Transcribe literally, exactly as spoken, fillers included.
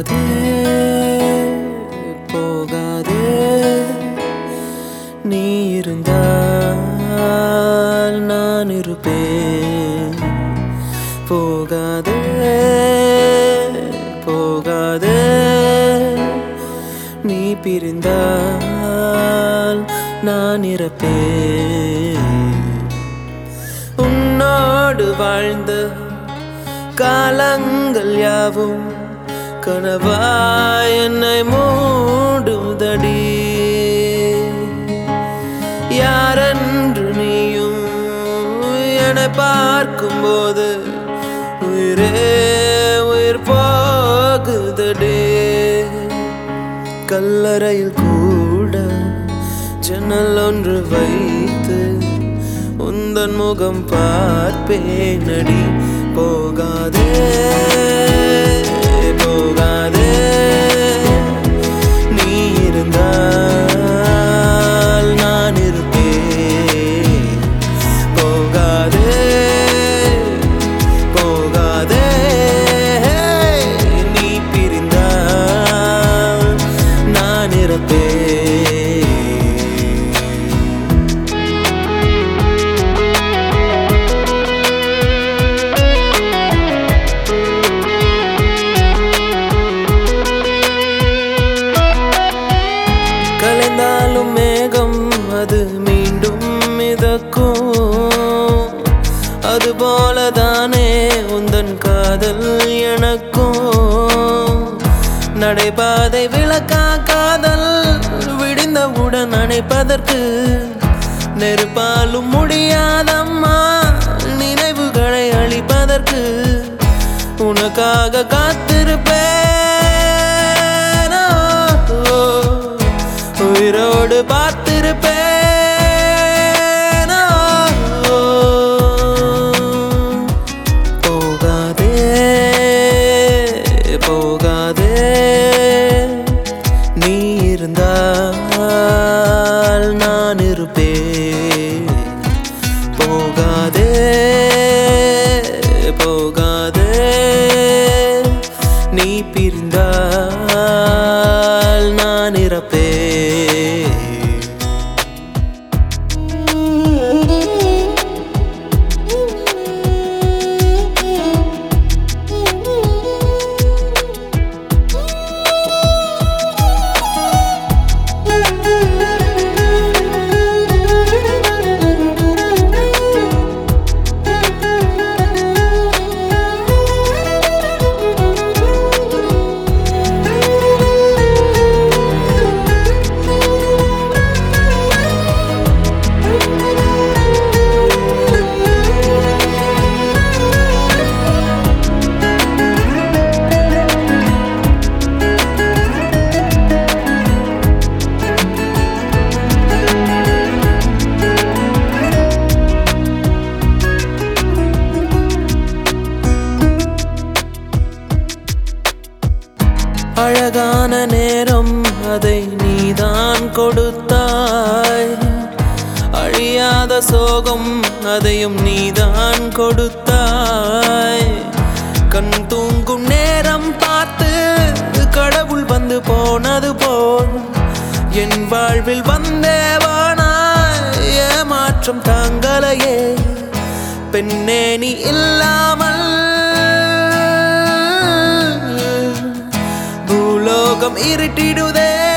போகாதே போகாதே நீ இருந்தால் நான் இருப்பேன் போகாதே போகாதே நீ பிரிந்தால் நான் இறப்பேன் உன்னோடு வாழ்ந்த காலங்கள் யாவும் கனவாய் என்னை மூடுதடி யாரென்று நீயும் என்னை பார்க்கும்போது உயிரே உயிர் போகுதடி கல்லறையில் கூட ஜன்னல் ஒன்று வைத்து உந்தன் முகம் பார்ப்பேனடி போகாதே போகாதே நீ இருந்தால் நான் இருப்பேன் போகாதே போகாதே நீ பிரிந்தால் நான் இருப்பேன் கலைந்தாலும் மேகம் அது மீண்டும் மிதக்கும் அதுபோலதானே உந்தன் காதல் எனக்கும் நடைபாதை விளக்கா காதல் விடிந்தவுடன் அணைப்பதற்கு நெருப்பாலும் முடியாதம்மா நினைவுகளை அழிப்பதற்கு உனக்காக காத்திருப்பேன் உயிரோடு பார்த்திருப்பேன் போகாதே போகாதே நீ இருந்தால் நான் இருப்பேன் போகாதே போகாதே நீ பிரிந்தால் நான் இறப்பேன் அழகான நேரம் அதை நீதான் கொடுத்தாய் அழியாத சோகம் அதையும் நீதான் கொடுத்தாய் கண் தூங்கும் நேரம் பார்த்து கடவுள் வந்து போனது போல் என் வாழ்வில் வந்தேவானாய் ஏமாற்றம் தாங்களையே பெண்ணே நீ இல்லாமல் பூலோகம் இருட்டிடுதே